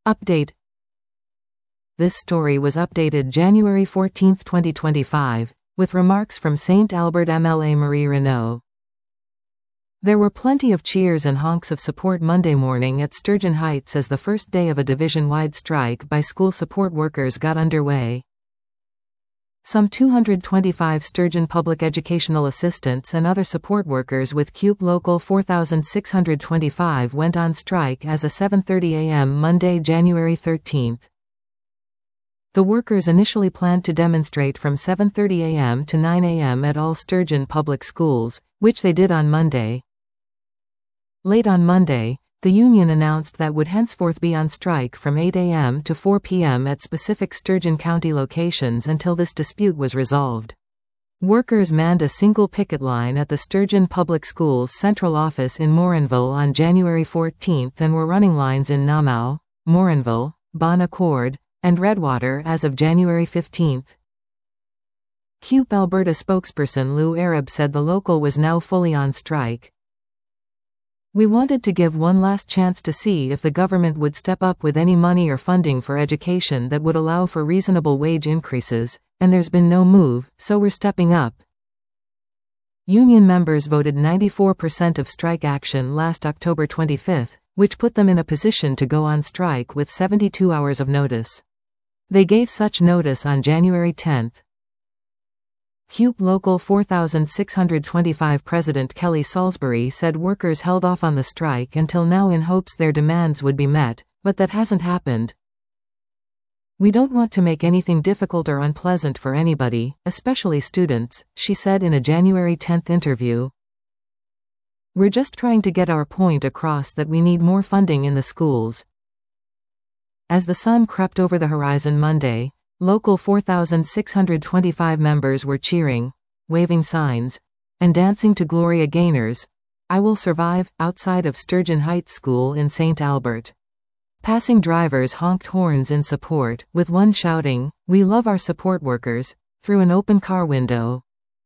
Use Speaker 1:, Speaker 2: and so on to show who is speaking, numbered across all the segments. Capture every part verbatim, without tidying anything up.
Speaker 1: Update. This story was updated January fourteenth twenty twenty-five, with remarks from Saint Albert M L A Marie Renaud. There were plenty of cheers and honks of support Monday morning at Sturgeon Heights as the first day of a division-wide strike by school support workers got underway. Some two hundred twenty-five Sturgeon public educational assistants and other support workers with C U P Local four thousand six hundred twenty-five went on strike as of seven thirty a m Monday, January thirteenth. The workers initially planned to demonstrate from seven thirty a m to nine a m at all Sturgeon public schools, which they did on Monday. Late on Monday, the union announced that would henceforth be on strike from eight a m to four p m at specific Sturgeon County locations until this dispute was resolved. Workers manned a single picket line at the Sturgeon Public Schools central office in Morinville on January fourteenth and were running lines in Namao, Morinville, Bon Accord, and Redwater as of January fifteenth. C U P Alberta spokesperson Lou Arab said the local was now fully on strike. We wanted to give one last chance to see if the government would step up with any money or funding for education that would allow for reasonable wage increases, and there's been no move, so we're stepping up. Union members voted ninety-four percent of strike action last October twenty-fifth, which put them in a position to go on strike with seventy-two hours of notice. They gave such notice on January tenth. C U P Local four thousand six hundred twenty-five President Kelly Salisbury said workers held off on the strike until now in hopes their demands would be met, but that hasn't happened. We don't want to make anything difficult or unpleasant for anybody, especially students, she said in a January tenth interview. We're just trying to get our point across that we need more funding in the schools. As the sun crept over the horizon Monday, Local four thousand six hundred twenty-five members were cheering, waving signs, and dancing to Gloria Gaynor's "I Will Survive" outside of Sturgeon Heights School in Saint Albert. Passing drivers honked horns in support, with one shouting, "We love our support workers," through an open car window.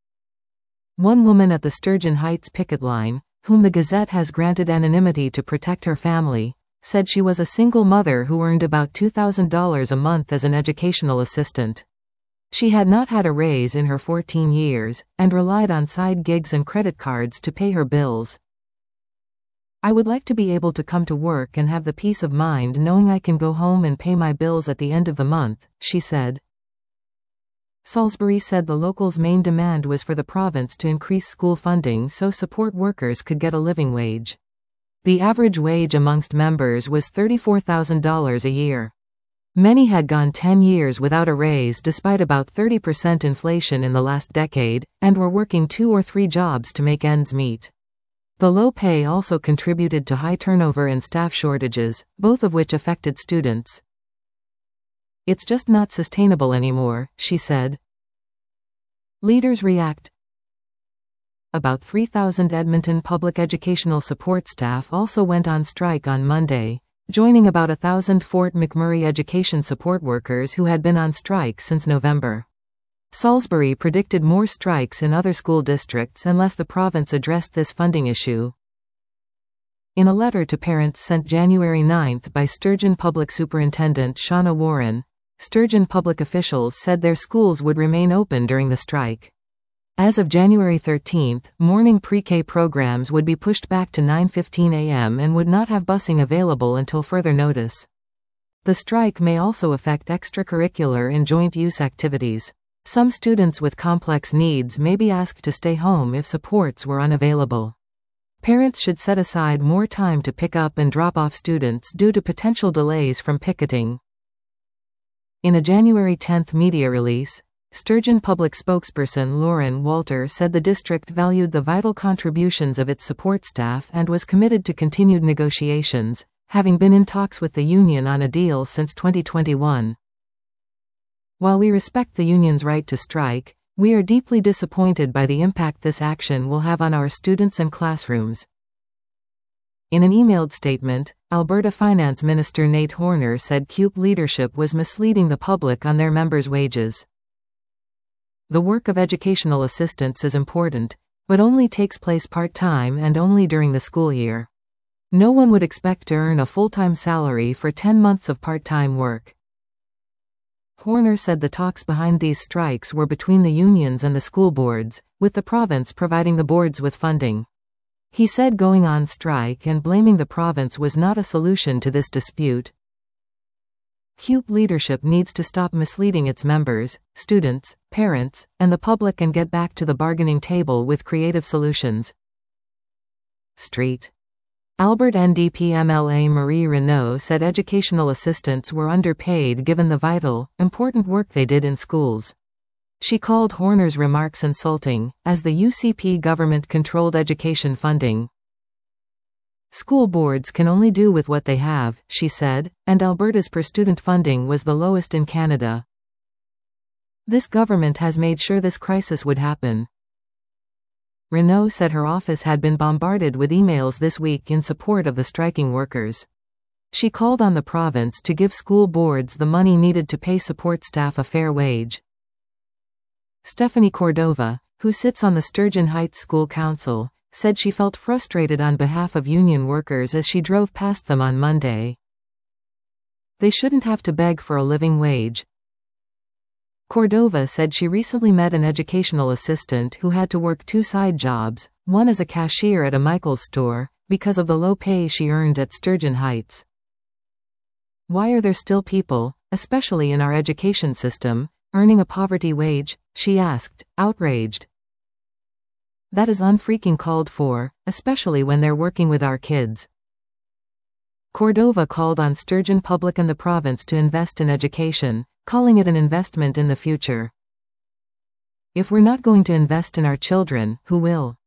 Speaker 1: One woman at the Sturgeon Heights picket line, whom the Gazette has granted anonymity to protect her family, said she was a single mother who earned about two thousand dollars a month as an educational assistant. She had not had a raise in her fourteen years, and relied on side gigs and credit cards to pay her bills. I would like to be able to come to work and have the peace of mind knowing I can go home and pay my bills at the end of the month, she said. Salisbury said the local's main demand was for the province to increase school funding so support workers could get a living wage. The average wage amongst members was thirty-four thousand dollars a year. Many had gone ten years without a raise despite about thirty percent inflation in the last decade, and were working two or three jobs to make ends meet. The low pay also contributed to high turnover and staff shortages, both of which affected students. It's just not sustainable anymore, she said. Leaders react. About three thousand Edmonton public educational support staff also went on strike on Monday, joining about one thousand Fort McMurray education support workers who had been on strike since November. Salisbury predicted more strikes in other school districts unless the province addressed this funding issue. In a letter to parents sent January ninth by Sturgeon Public Superintendent Shauna Warren, Sturgeon public officials said their schools would remain open during the strike. As of January thirteenth, morning pre-K programs would be pushed back to nine fifteen a m and would not have busing available until further notice. The strike may also affect extracurricular and joint-use activities. Some students with complex needs may be asked to stay home if supports were unavailable. Parents should set aside more time to pick up and drop off students due to potential delays from picketing. In a January tenth media release, Sturgeon Public spokesperson Lauren Walter said the district valued the vital contributions of its support staff and was committed to continued negotiations, having been in talks with the union on a deal since twenty twenty-one. While we respect the union's right to strike, we are deeply disappointed by the impact this action will have on our students and classrooms. In an emailed statement, Alberta Finance Minister Nate Horner said C U P leadership was misleading the public on their members' wages. The work of educational assistants is important, but only takes place part-time and only during the school year. No one would expect to earn a full-time salary for ten months of part-time work. Horner said the talks behind these strikes were between the unions and the school boards, with the province providing the boards with funding. He said going on strike and blaming the province was not a solution to this dispute. C U P leadership needs to stop misleading its members, students, parents, and the public and get back to the bargaining table with creative solutions. Street. Albert N D P M L A Marie Renaud said educational assistants were underpaid given the vital, important work they did in schools. She called Horner's remarks insulting, as the U C P government controlled education funding. School boards can only do with what they have, she said, and Alberta's per-student funding was the lowest in Canada. This government has made sure this crisis would happen. Renaud said her office had been bombarded with emails this week in support of the striking workers. She called on the province to give school boards the money needed to pay support staff a fair wage. Stephanie Cordova, who sits on the Sturgeon Heights School Council, said she felt frustrated on behalf of union workers as she drove past them on Monday. They shouldn't have to beg for a living wage. Cordova said she recently met an educational assistant who had to work two side jobs, one as a cashier at a Michaels store, because of the low pay she earned at Sturgeon Heights. Why are there still people, especially in our education system, earning a poverty wage? She asked, outraged. That is unfreaking called for, especially when they're working with our kids. Cordova called on Sturgeon Public and the province to invest in education, calling it an investment in the future. If we're not going to invest in our children, who will?